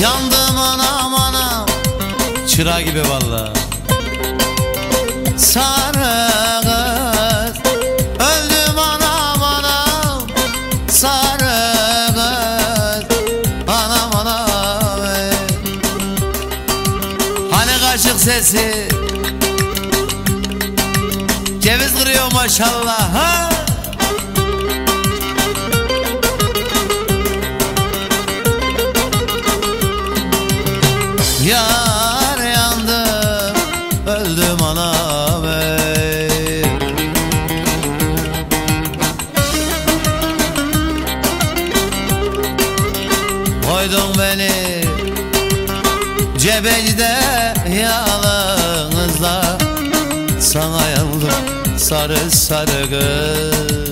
Yandım anam anam, çıra gibi valla. Sarı kız, öldüm anam anam, sarı kız, anam anam. Hani kaşık sesi, ceviz kırıyor maşallah ha? Yar yandım, öldüm anam ey. Koydun beni cebecide yalnızla, sana yandım sarı sarı kız.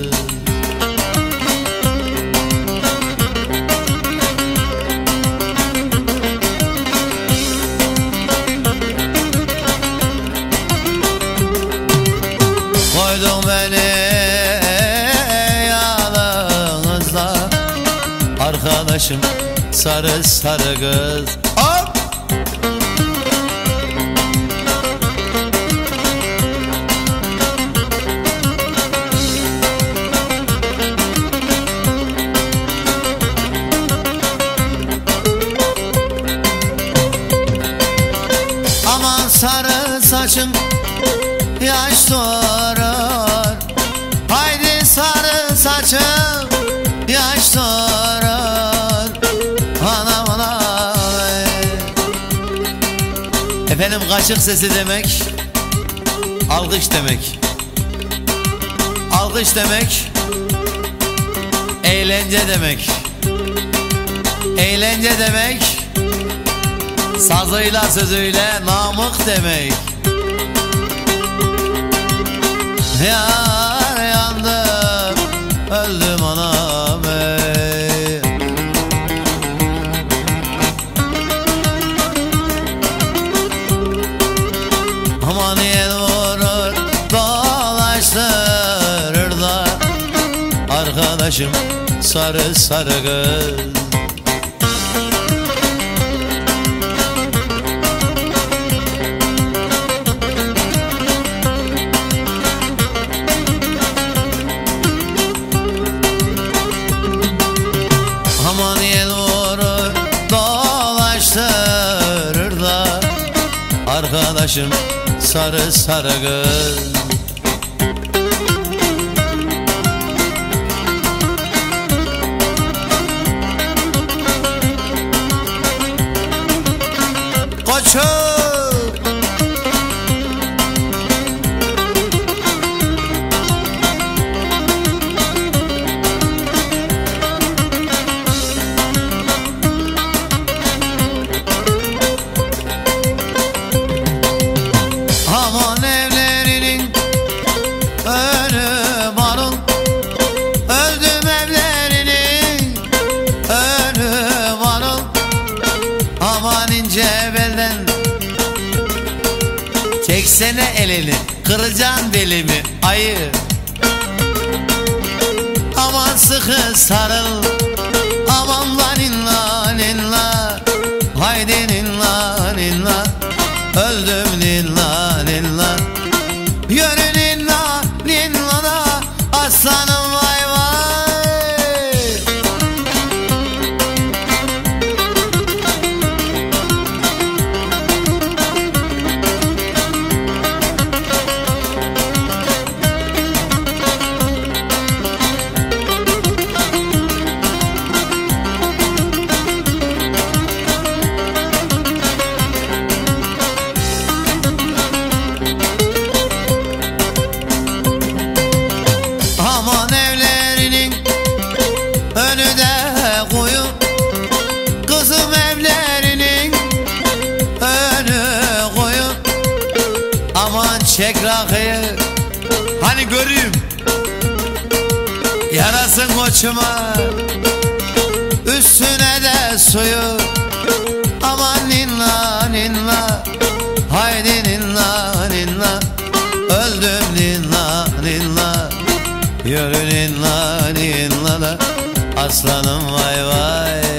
Koydun beni yalnızla, arkadaşım sarı sarı kız. Hop! Aman sarı saçın yaş durur, haydi sarı saçım yaş durur, anam anam. Efendim kaşık sesi demek, alkış demek. Alkış demek, eğlence demek. Eğlence demek, sazıyla sözüyle namık demek. Yar yandım, öldüm anam ey. Aman yel vurur, dolaştırır da, arkadaşım sarı sarı kız. Aman yel vurur, dolaştırır da, arkadaşım sarı sarı kız. Koçum! Aman evlerinin önü marul, öldüm evlerinin önü marul. Aman ince belden, çeksene elini, kıracaksın belimi ayı. Aman sıkı sarıl, aman la ninla ninla, haydi ninla ninla, öldüm ninla ninla. Yürü ninla ninla da, aslanım vay vay. Aman evlerinin önü de kuyu, kızım evlerinin önü kuyu. Aman çek rakıyı, hani göreyim yarasın koçuma, üstüne de suyu. Aman ninla ninla, haydi ninla ninla, öldüm ninla ninla. Yürü ninla ninla da, aslanım vay vay.